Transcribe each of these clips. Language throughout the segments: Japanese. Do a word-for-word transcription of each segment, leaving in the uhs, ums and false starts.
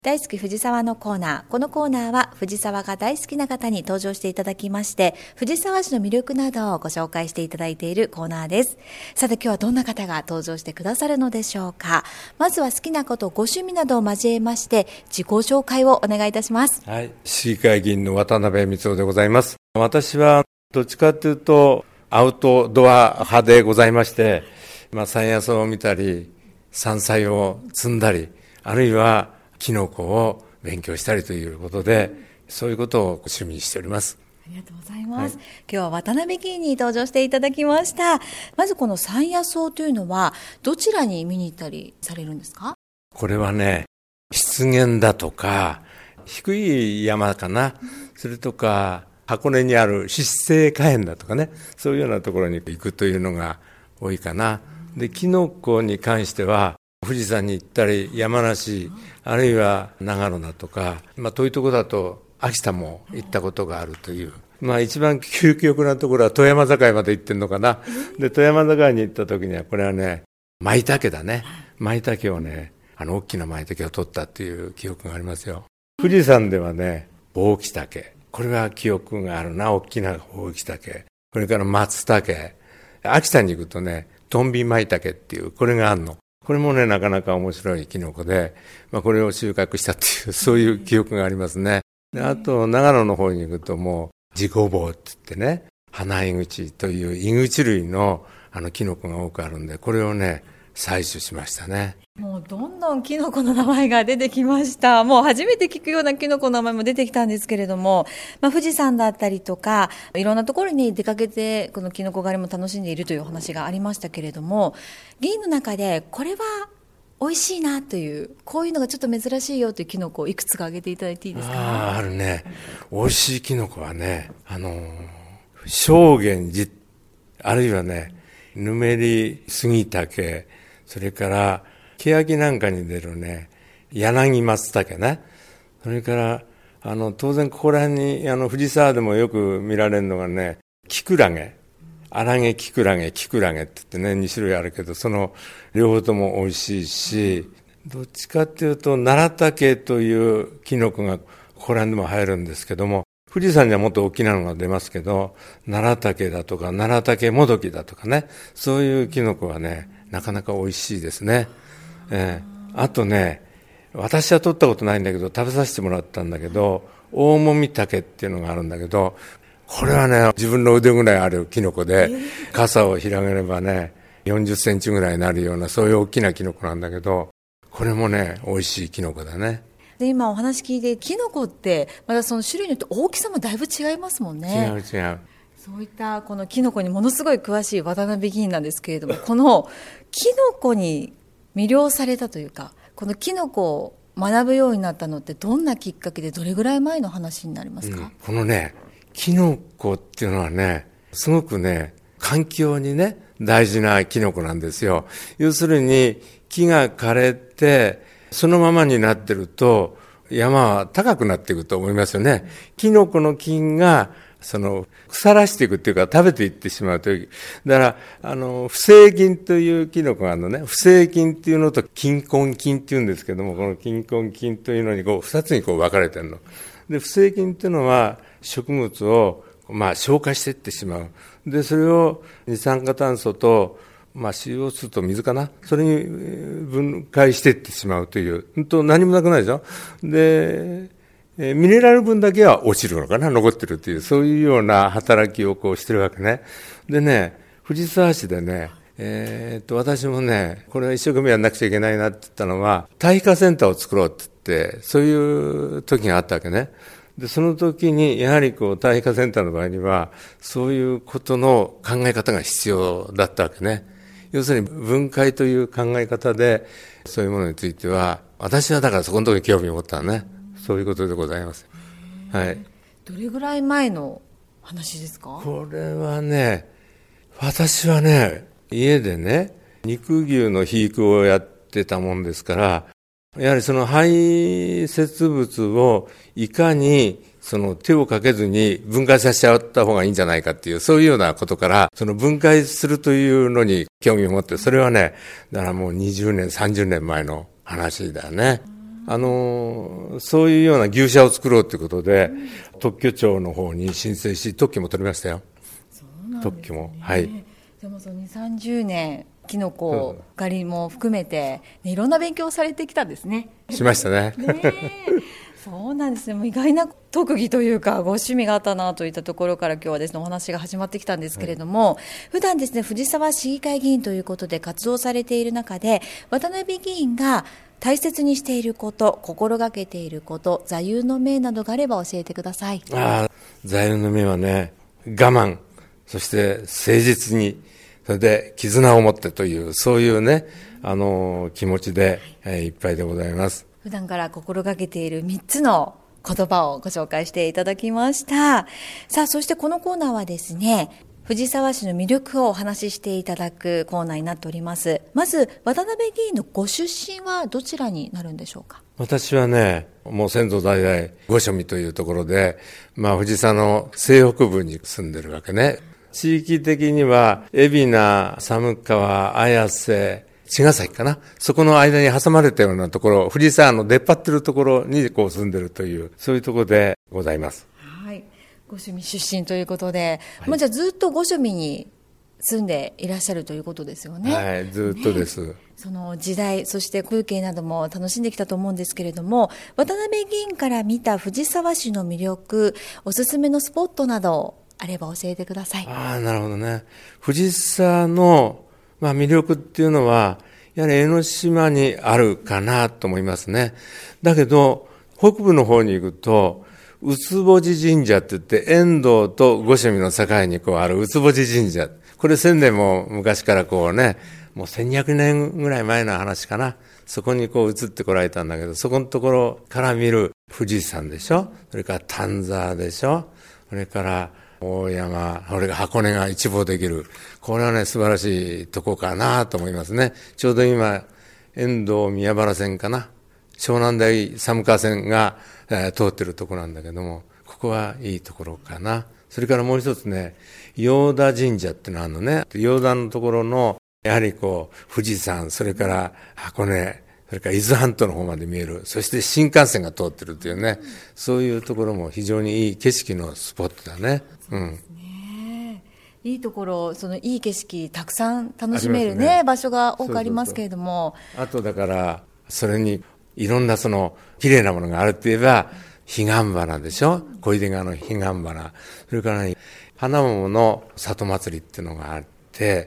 大好き藤沢のコーナー。このコーナーは藤沢が大好きな方に登場していただきまして、藤沢市の魅力などをご紹介していただいているコーナーです。さて今日はどんな方が登場してくださるのでしょうか。まずは好きなこと、ご趣味などを交えまして自己紹介をお願いいたします。 はい、市議会議員の渡辺光雄でございます。私はどっちかというとアウトドア派でございまして、まあ、山野草を見たり山菜を摘んだり、あるいはキノコを勉強したりということで、そういうことを趣味にしております。 ありがとうございます、はい、今日は渡辺議員に登場していただきました。まずこの山野草というのはどちらに見に行ったりされるんですか？ これはね、湿原だとか低い山かな、うん、それとか箱根にある湿生花園だとかね、そういうようなところに行くというのが多いかな。で、キノコに関しては富士山に行ったり山梨、あるいは長野だとか、まあ、遠いところだと秋田も行ったことがあるという、まあ、一番究極なところは富山境まで行ってるのかな。で、富山境に行った時にはこれはね、舞茸だね。舞茸をね、あの大きな舞茸を取ったっていう記憶がありますよ。富士山ではね、大木茸、これは記憶があるな。大きな大木茸、これから松茸、秋田に行くとね、トンビ舞茸っていうこれがあるの。これもね、なかなか面白いキノコで、まあ、これを収穫したっていうそういう記憶がありますね。で、あと長野の方に行くともう地ごぼうって言ってね、花井口という井口類のあのキノコが多くあるんで、これをね採取しましたね。 もうどんどんキノコの名前が出てきました。もう初めて聞くようなキノコの名前も出てきたんですけれども、まあ、富士山だったりとかいろんなところに出かけてこのキノコ狩りも楽しんでいるというお話がありましたけれども、議員の中でこれは美味しいなという、こういうのがちょっと珍しいよというキノコをいくつか挙げていただいていいですか？ ああ、あるね。美味しいキノコはね、あの正源寺、あるいはねぬめり杉茸、それから欅なんかに出るね柳松茸ね、それからあの当然ここら辺にあの藤沢でもよく見られるのがね、キクラゲ、荒毛キクラゲ、キクラゲって言ってねに種類あるけど、その両方とも美味しいし、どっちかっていうと奈良茸というキノコがここら辺でも生えるんですけども、富士山にはもっと大きなのが出ますけど、奈良茸だとか奈良茸もどきだとかね、そういうキノコはねなかなか美味しいですね。えーあとね、私は取ったことないんだけど食べさせてもらったんだけど、大もみ茸っていうのがあるんだけど、これはね自分の腕ぐらいあるキノコで、傘を広げればねよんじゅっセンチぐらいになるようなそういう大きなキノコなんだけど、これもね美味しいキノコだね。 で、今お話聞いてキノコってまたその種類によって大きさもだいぶ違いますもんね。 違う違う。 そういったこのキノコにものすごい詳しい渡辺議員なんですけれども、このキノコに魅了されたというか、このキノコを学ぶようになったのってどんなきっかけでどれぐらい前の話になりますか？うん、 このねキノコっていうのはね、すごくね環境にね大事なキノコなんですよ。要するに木が枯れてそのままになってると山は高くなっていくと思いますよね。キノコの菌がその腐らしていくっていうか食べていってしまうという。だからあの不正菌というキノコがあるのね。不正菌っていうのと菌根菌っていうんですけども、この菌根菌というのにこう二つにこう分かれてるので、不正菌っていうのは植物をまあ消化していってしまう。でそれを二酸化炭素とまあ シーオーツー と水かな、それに分解していってしまうという。本当何もなくないでしょ。でミネラル分だけは落ちるのかな、残ってるという、そういうような働きをこうしてるわけね。でね、藤沢市でね、えー、っと私もね、これは一生懸命やんなくちゃいけないなって言ったのは、耐火センターを作ろうって言って、そういう時があったわけね。でその時にやはりこう耐火センターの場合にはそういうことの考え方が必要だったわけね。要するに分解という考え方でそういうものについては、私はだからそこのところに興味を持ったのね。そういうことでございます。はい。 どれぐらい前の話ですか？ これはね、私はね、家でね、肉牛の肥育をやってたもんですから、やはりその排泄物をいかにその手をかけずに分解させちゃった方がいいんじゃないかっていう、そういうようなことから、その分解するというのに興味を持って、それはね、だからもうにじゅうねん、さんじゅうねんまえの話だよね。 あのそういうような牛舎を作ろうということで、うん、特許庁の方に申請し特許も取りましたよ。 そうなんですね、 特許も、はい、 でもそのにじゅう、さんじゅうねんキノコ狩りも含めて、ね、いろんな勉強をされてきたんですね。 しましたね。 ねそうなんですね。もう意外な特技というかご趣味があったなといったところから今日はですねお話が始まってきたんですけれども、はい、普段ですね藤沢市議会議員ということで活動されている中で渡辺議員が大切にしていること、心がけていること、座右の銘などがあれば教えてください。 ああ、座右の銘はね、我慢、そして誠実に、それで絆を持ってという、そういうね、あの気持ちで、はい、いっぱいでございます。 普段から心がけているみっつの言葉をご紹介していただきました。さあ、そしてこのコーナーはですね、藤沢市の魅力をお話ししていただくコーナーになっております。まず渡辺議員のご出身はどちらになるんでしょうか。 私はね、もう先祖代々御所見というところで、まあ藤沢の西北部に住んでるわけね。地域的には海老名、寒川、綾瀬、茅ヶ崎かな、そこの間に挟まれたようなところ、藤沢の出っ張ってるところにこう住んでるという、そういうところでございます。 はい、御所見出身ということで、はい、まあ、じゃあずっと御所見に住んでいらっしゃるということですよね。 はい、ずっとです、ね、 その時代、そして風景なども楽しんできたと思うんですけれども、渡辺議員から見た藤沢市の魅力、おすすめのスポットなどあれば教えてください。 ああ、なるほどね。藤沢のまあ、魅力っていうのは、やはり江ノ島にあるかなと思いますね。だけど、北部の方に行くと、うつぼじ神社って言って、遠藤と御所見の境にこうあるうつぼじ神社。これ千年も昔からこうね、もうせんにひゃくねんぐらい前の話かな。そこにこう移ってこられたんだけど、そこのところから見る富士山でしょ。それから丹沢でしょ。それから大山、これが箱根が一望できる。これはね、素晴らしいとこかなと思いますね。ちょうど今、遠藤宮原線かな。湘南台寒川線が、えー、通ってるところなんだけども、ここはいいところかな。それからもう一つね、陽田神社ってのがあるのね。陽田のところの、やはりこう、富士山、それから箱根、それから伊豆半島の方まで見える。そして新幹線が通ってるというね、そういうところも非常にいい景色のスポットだね。うん。 いいところ、そのいい景色たくさん楽しめる ね, ね場所が多くありますけれども、 そうそうそう、あとだからそれにいろんなその綺麗なものがあるって言えば彼岸花でしょ、小出川の彼岸花、それから、ね、花桃の里祭りっていうのがあって、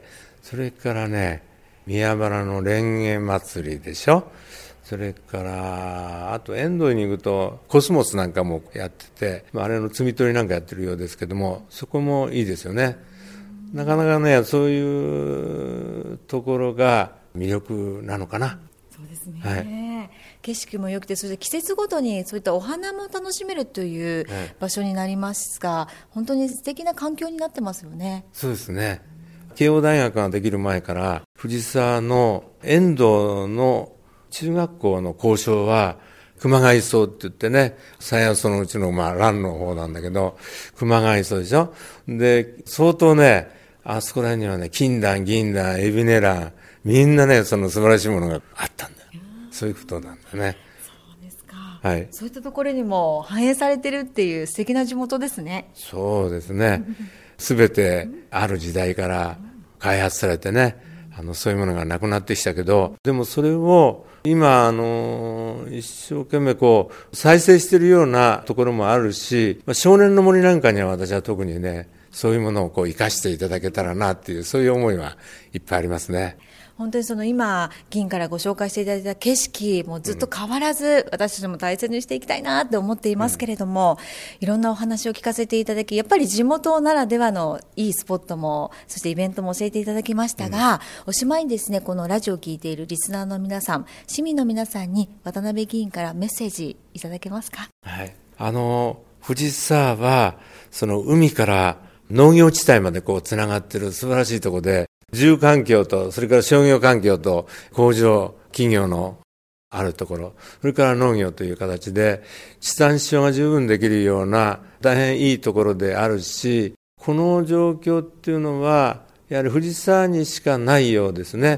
それからね宮原の蓮華祭りでしょ、それからあと遠藤に行くとコスモスなんかもやってて、あれの摘み取りなんかやってるようですけども、そこもいいですよね。なかなかね、そういうところが魅力なのかな。 そうですね、 はい、 景色も良くて、そして季節ごとにそういったお花も楽しめるという場所になりますが、はい、本当に素敵な環境になってますよね。 そうですね。慶応大学ができる前から藤沢の遠藤の中学校の校章は熊谷荘って言ってね、山野草のうちのまあ蘭の方なんだけど、熊谷荘でしょ。で、相当ね、あそこらにはね、金蘭、銀蘭、海老根蘭、みんなね、その素晴らしいものがあったんだよ。そういうことなんだね。 そうですか。 はい。 そういったところにも反映されてるっていう素敵な地元ですね。 そうですね。すべてある時代から開発されてね、あのそういうものがなくなってきたけど、でもそれを今あの一生懸命こう再生しているようなところもあるし、少年の森なんかには私は特にね、そういうものをこう生かしていただけたらなっていう、そういう思いはいっぱいありますね。 本当にその今議員からご紹介していただいた景色もずっと変わらず、私たちも大切にしていきたいなって思っていますけれども、うん、いろんなお話を聞かせていただき、やっぱり地元ならではのいいスポットも、そしてイベントも教えていただきましたが、うん、おしまいにですね、このラジオを聞いているリスナーの皆さん、市民の皆さんに渡辺議員からメッセージいただけますか。 はい、あの藤沢はその海から農業地帯までこうつながっている素晴らしいところで、住環境と、それから商業環境と工場、企業のあるところ、それから農業という形で、地産地消が十分できるような大変いいところであるし、この状況っていうのは、やはり藤沢にしかないようですね。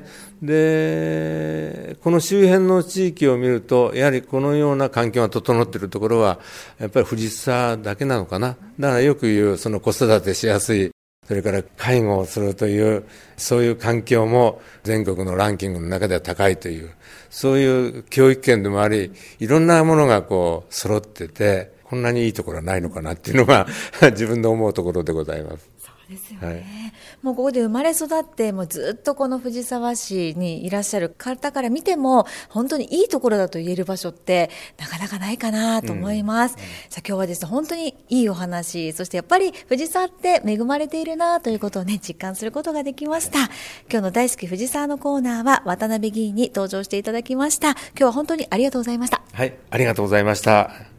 で、この周辺の地域を見ると、やはりこのような環境が整っているところは、やっぱり藤沢だけなのかな。だからよく言う、その子育てしやすい、それから介護をするという、そういう環境も全国のランキングの中では高いという、そういう教育圏でもあり、いろんなものがこう揃ってて、こんなにいいところはないのかなっていうのが自分で思うところでございます。 そうですよね、 はい、 もうここで生まれ育ってもうずっとこの藤沢市にいらっしゃる方から見ても本当にいいところだと言える場所ってなかなかないかなと思います、うんうん、さあ今日はですね本当にいいお話、そしてやっぱり藤沢って恵まれているなということをね実感することができました。今日の大好き藤沢のコーナーは渡辺議員に登場していただきました。今日は本当にありがとうございました。 はい、ありがとうございました。